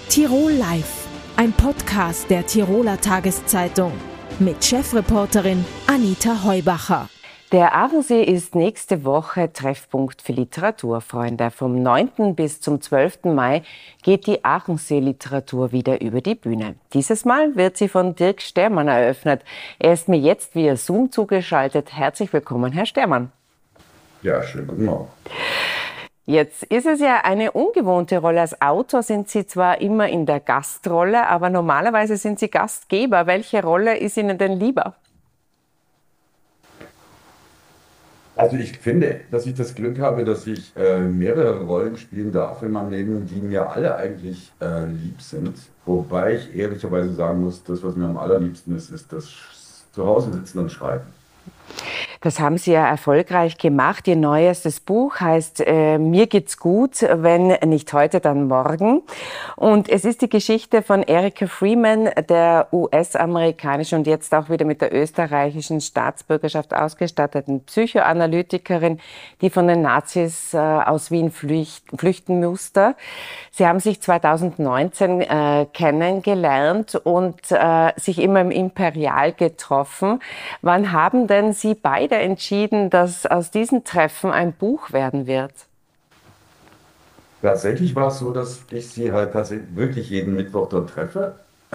Tirol Live, ein Podcast der Tiroler Tageszeitung mit Chefreporterin Anita Heubacher. Der Aachensee ist nächste Woche Treffpunkt für Literaturfreunde. Vom 9. bis zum 12. Mai geht die Aachensee-Literatur wieder über die Bühne. Dieses Mal wird sie von Dirk Stermann eröffnet. Er ist mir jetzt via Zoom zugeschaltet. Herzlich willkommen, Herr Stermann. Ja, schönen guten Morgen. Jetzt ist es ja eine ungewohnte Rolle. Als Autor sind Sie zwar immer in der Gastrolle, aber normalerweise sind Sie Gastgeber. Welche Rolle ist Ihnen denn lieber? Also ich finde, dass ich das Glück habe, dass ich mehrere Rollen spielen darf in meinem Leben, die mir alle eigentlich lieb sind. Wobei ich ehrlicherweise sagen muss, das, was mir am allerliebsten ist, ist das Zuhause sitzen und schreiben. Das haben Sie ja erfolgreich gemacht. Ihr neuestes Buch heißt Mir geht's gut, wenn nicht heute, dann morgen. Und es ist die Geschichte von Erica Freeman, der US-amerikanischen und jetzt auch wieder mit der österreichischen Staatsbürgerschaft ausgestatteten Psychoanalytikerin, die von den Nazis aus Wien flüchten musste. Sie haben sich 2019 kennengelernt und sich immer im Imperial getroffen. Wann haben denn Sie beide entschieden, dass aus diesen Treffen ein Buch werden wird? Tatsächlich war es so, dass ich sie halt tatsächlich wirklich jeden Mittwoch dort treffe.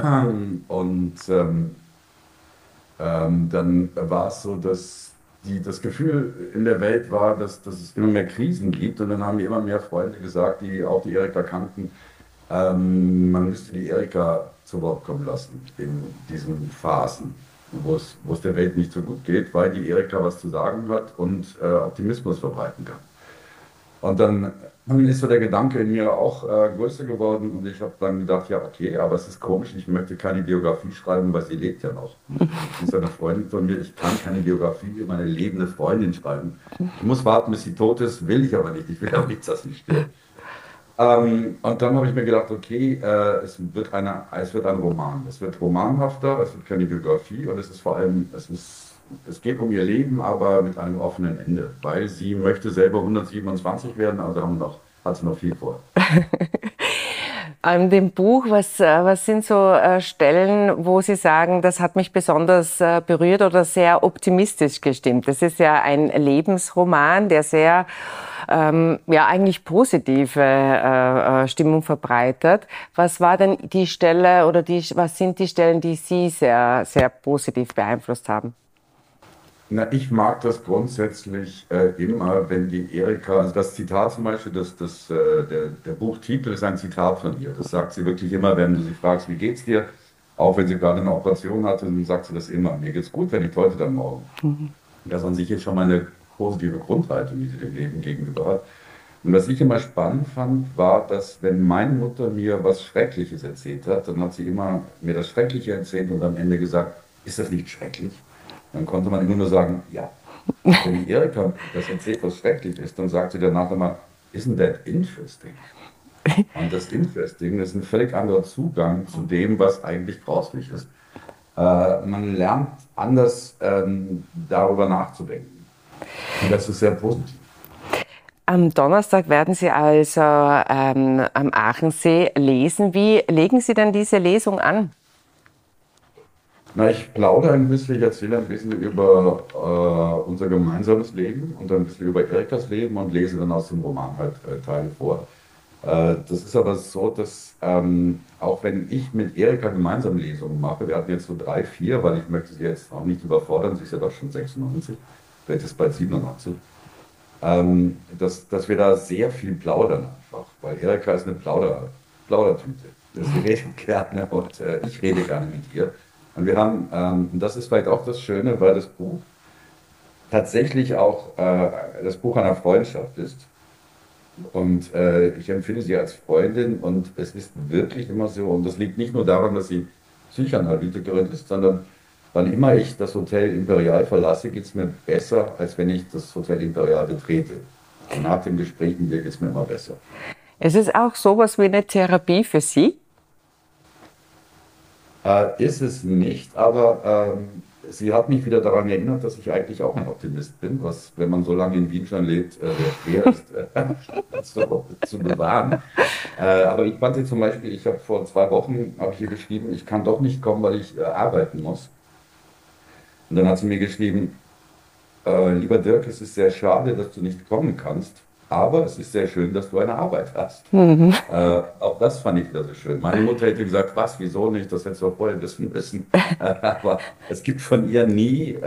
Dann war es so, dass das Gefühl in der Welt war, dass es immer mehr Krisen gibt. Und dann haben mir immer mehr Freunde gesagt, die auch die Erica kannten, man müsste die Erica zu Wort kommen lassen in diesen Phasen, wo es der Welt nicht so gut geht, weil die Erica was zu sagen hat und Optimismus verbreiten kann. Und dann ist so der Gedanke in mir auch größer geworden und ich habe dann gedacht, ja okay, aber es ist komisch, ich möchte keine Biografie schreiben, weil sie lebt ja noch. Sie ist eine Freundin von mir, ich kann keine Biografie über meine lebende Freundin schreiben. Ich muss warten, bis sie tot ist, will ich aber nicht, ich will auch nicht, dass sie stirbt. Und dann habe ich mir gedacht, okay, es wird ein Roman. Es wird romanhafter, es wird keine Biografie und es ist vor allem, es geht um ihr Leben, aber mit einem offenen Ende, weil sie möchte selber 127 werden, also hat sie noch viel vor. An dem Buch, was sind so Stellen, wo Sie sagen, das hat mich besonders berührt oder sehr optimistisch gestimmt? Das ist ja ein Lebensroman, der sehr eigentlich positive Stimmung verbreitet. Was war denn die Stelle oder was sind die Stellen, die Sie sehr, sehr positiv beeinflusst haben? Na, ich mag das grundsätzlich immer, wenn die Erica, also das Zitat zum Beispiel, der Buchtitel ist ein Zitat von ihr. Das sagt sie wirklich immer, wenn du sie fragst, wie geht's dir? Auch wenn sie gerade eine Operation hatte, dann sagt sie das immer. Mir geht's gut, wenn nicht heute, dann morgen. Das an sich ist schon mal eine positive Grundhaltung, die sie dem Leben gegenüber hat. Und was ich immer spannend fand, war, dass wenn meine Mutter mir was Schreckliches erzählt hat, dann hat sie immer mir das Schreckliche erzählt und am Ende gesagt, ist das nicht schrecklich? Dann konnte man immer nur sagen, ja. Wenn die Erica das erzählt, was schrecklich ist, dann sagt sie danach immer, isn't that interesting? Und das Interesting ist ein völlig anderer Zugang zu dem, was eigentlich grauslich ist. Man lernt anders darüber nachzudenken. Und das ist sehr positiv. Am Donnerstag werden Sie also am Aachensee lesen. Wie legen Sie denn diese Lesung an? Na, ich plaudere ein bisschen, ich erzähle ein bisschen über unser gemeinsames Leben und ein bisschen über Ericas Leben und lese dann aus dem Roman halt Teile vor. Das ist aber so, dass auch wenn ich mit Erica gemeinsam Lesungen mache, wir hatten jetzt so 3, 4, weil ich möchte sie jetzt auch nicht überfordern, sie ist ja doch schon 96, vielleicht ist bald 97, dass wir da sehr viel plaudern einfach, weil Erica ist eine Plaudertüte. Sie redet gerne und ich rede gerne mit ihr. Und wir haben, und das ist vielleicht auch das Schöne, weil das Buch tatsächlich auch das Buch einer Freundschaft ist. Und ich empfinde sie als Freundin und es ist wirklich immer so, und das liegt nicht nur daran, dass sie Psychoanalytikerin ist, sondern wann immer ich das Hotel Imperial verlasse, geht es mir besser, als wenn ich das Hotel Imperial betrete. Und nach dem Gespräch mit ihr geht es mir immer besser. Es ist auch sowas wie eine Therapie für Sie? Ist es nicht, aber sie hat mich wieder daran erinnert, dass ich eigentlich auch ein Optimist bin, was, wenn man so lange in Wien schon lebt, sehr schwer ist, zu bewahren. Aber ich fand sie zum Beispiel, ich habe vor 2 Wochen, habe ich ihr geschrieben, ich kann doch nicht kommen, weil ich arbeiten muss. Und dann hat sie mir geschrieben, lieber Dirk, es ist sehr schade, dass du nicht kommen kannst, aber es ist sehr schön, dass du eine Arbeit hast. Auch das fand ich wieder so schön. Meine Mutter hätte gesagt, was, wieso nicht, das hättest du auch vorher wissen müssen. Aber es gibt von ihr nie,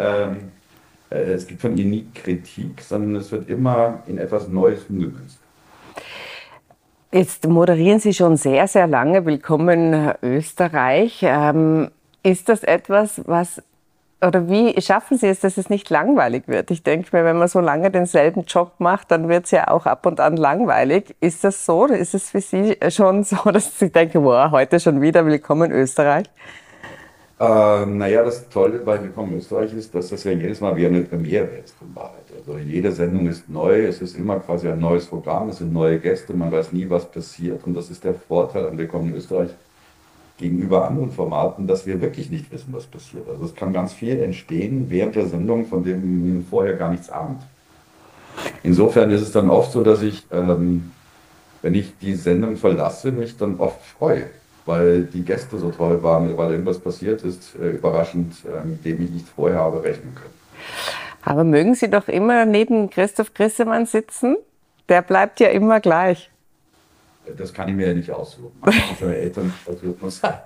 Kritik, sondern es wird immer in etwas Neues umgemünzt. Jetzt moderieren Sie schon sehr, sehr lange. Willkommen Österreich. Ist das etwas, oder wie schaffen Sie es, dass es nicht langweilig wird? Ich denke mir, wenn man so lange denselben Job macht, dann wird es ja auch ab und an langweilig. Ist das so? Oder ist es für Sie schon so, dass Sie denken, wow, heute schon wieder Willkommen Österreich? Naja, das Tolle bei Willkommen Österreich ist, dass das ja jedes Mal wie eine Premiere ist in Wahrheit. Also jede Sendung ist neu, es ist immer quasi ein neues Programm, es sind neue Gäste, man weiß nie, was passiert. Und das ist der Vorteil an Willkommen Österreich gegenüber anderen Formaten, dass wir wirklich nicht wissen, was passiert. Also es kann ganz viel entstehen während der Sendung, von dem man vorher gar nichts ahnt. Insofern ist es dann oft so, dass ich, wenn ich die Sendung verlasse, mich dann oft freue, weil die Gäste so toll waren, weil irgendwas passiert ist, überraschend, mit dem ich nicht vorher habe rechnen können. Aber mögen Sie doch immer neben Christoph Grissemann sitzen? Der bleibt ja immer gleich. Das kann ich mir ja nicht aussuchen. Meine Eltern, das wird man sagen.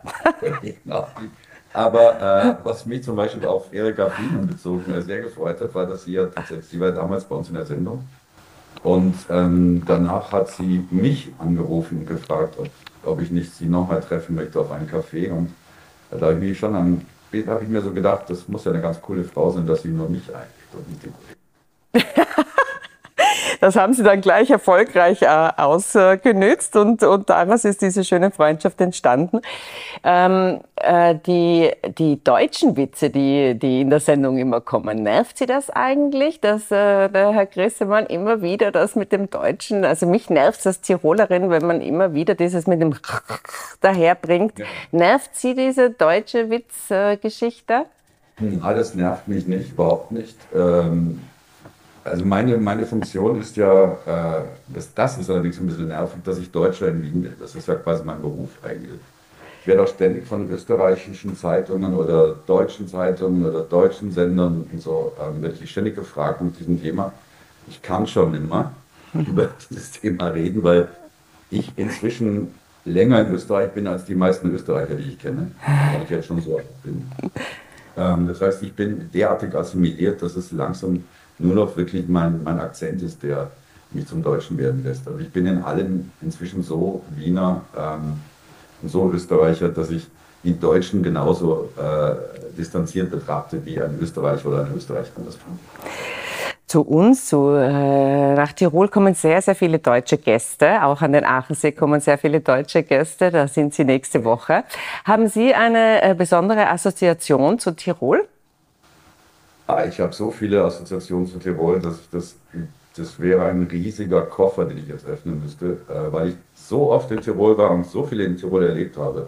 Aber was mich zum Beispiel auf Erika Friemann bezogen sehr gefreut hat, war, dass sie war damals bei uns in der Sendung. Und danach hat sie mich angerufen und gefragt, ob ich nicht sie nochmal treffen möchte auf einen Café. Und da habe ich mir so gedacht, das muss ja eine ganz coole Frau sein, dass sie nur mich einlädt und nicht den Kollegen. Das haben Sie dann gleich erfolgreich ausgenützt und daraus ist diese schöne Freundschaft entstanden. Die deutschen Witze, die in der Sendung immer kommen, nervt Sie das eigentlich, dass der Herr Grissemann immer wieder das mit dem Deutschen, also mich nervt es als Tirolerin, wenn man immer wieder dieses mit dem daherbringt. Ja. Nervt Sie diese deutsche Witzgeschichte? Alles nervt mich nicht, überhaupt nicht. Also meine Funktion ist ja, das ist allerdings ein bisschen nervig, dass ich Deutscher in Wien bin. Das ist ja quasi mein Beruf eigentlich. Ich werde auch ständig von österreichischen Zeitungen oder deutschen Zeitungen oder deutschen Sendern und so, werde ich ständig gefragt mit diesem Thema. Ich kann schon immer über dieses Thema reden, weil ich inzwischen länger in Österreich bin als die meisten Österreicher, die ich kenne, weil ich jetzt schon so alt bin. Das heißt, ich bin derartig assimiliert, dass es langsam nur noch wirklich mein Akzent ist, der mich zum Deutschen werden lässt. Also ich bin in allem inzwischen so Wiener und so Österreicher, dass ich die Deutschen genauso distanziert betrachte wie ein Österreicher oder eine Österreicherin das tun. Zu uns, nach Tirol kommen sehr, sehr viele deutsche Gäste. Auch an den Aachensee kommen sehr viele deutsche Gäste. Da sind Sie nächste Woche. Haben Sie eine besondere Assoziation zu Tirol? Ich habe so viele Assoziationen zu Tirol, dass das wäre ein riesiger Koffer, den ich jetzt öffnen müsste, weil ich so oft in Tirol war und so viel in Tirol erlebt habe.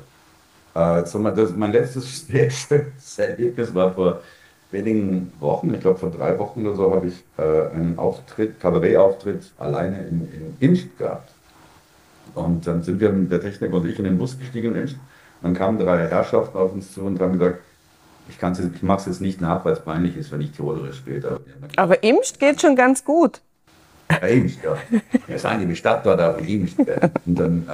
Mein letztes sehr schönes Erlebnis war vor wenigen Wochen, ich glaube vor 3 Wochen oder so, habe ich einen Kabarettauftritt alleine in Imst gehabt. Und dann sind wir mit der Technik und ich in den Bus gestiegen in Imst. Dann kamen 3 Herrschaften auf uns zu und haben gesagt, ich mache es jetzt nicht nach, weil es peinlich ist, wenn ich Tirolerisch spiele. Aber Imst geht schon ganz gut. Ja, Imst, ja. Wir sind die Bestatter da, Imst. Und dann,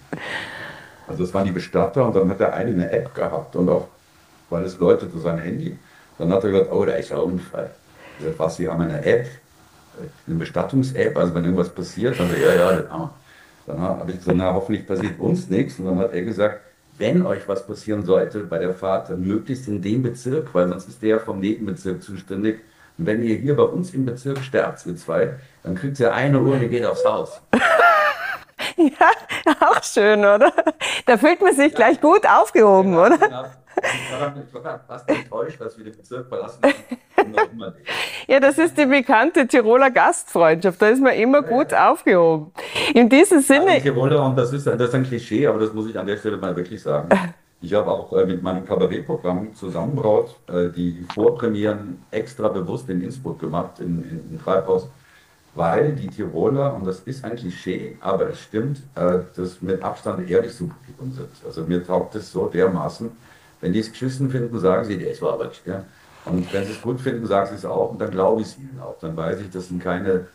also es waren die Bestatter und dann hat der eine eine App gehabt und auch, weil es läutete sein Handy. Dann hat er gesagt, oh, da ist ein Unfall. Ich gesagt, was, Sie haben eine App, eine Bestattungs-App, also wenn irgendwas passiert, dann ja, genau. Dann habe ich gesagt, na, hoffentlich passiert uns nichts. Und dann hat er gesagt, wenn euch was passieren sollte bei der Fahrt, dann möglichst in dem Bezirk, weil sonst ist der vom Nebenbezirk zuständig. Und wenn ihr hier bei uns im Bezirk sterbt, ihr 2, dann kriegt ihr eine Uhr und geht aufs Haus. Ja, auch schön, oder? Da fühlt man sich gleich gut aufgehoben, ja, oder? Genau. Ich war fast enttäuscht, dass wir den Bezirk verlassen haben. Ja, das ist die bekannte Tiroler Gastfreundschaft. Da ist man immer gut aufgehoben. In diesem Sinne. Tiroler, und das ist ein Klischee, aber das muss ich an der Stelle mal wirklich sagen. Ich habe auch mit meinem Kabarettprogramm Zusammenbraut die Vorpremieren extra bewusst in Innsbruck gemacht, im Treibhaus, weil die Tiroler, und das ist ein Klischee, aber es stimmt, das mit Abstand das ehrlichste Publikum sind. Also mir taugt es so dermaßen, wenn die es geschissen finden, sagen sie, der ist aber nicht. Ja? Und wenn sie es gut finden, sagen sie es auch und dann glaube ich es ihnen auch. Dann weiß ich, das sind keine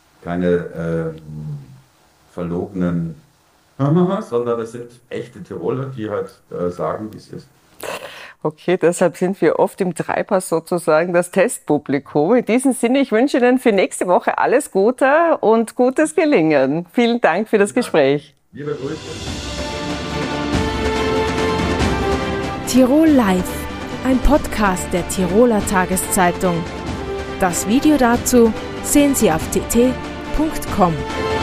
verlogenen, sondern das sind echte Tiroler, die halt sagen, wie es ist. Okay, deshalb sind wir oft im Treibhaus sozusagen das Testpublikum. In diesem Sinne, ich wünsche Ihnen für nächste Woche alles Gute und gutes Gelingen. Vielen Dank für das Gespräch. Liebe Grüße. Tirol Live, ein Podcast der Tiroler Tageszeitung. Das Video dazu sehen Sie auf tt.com.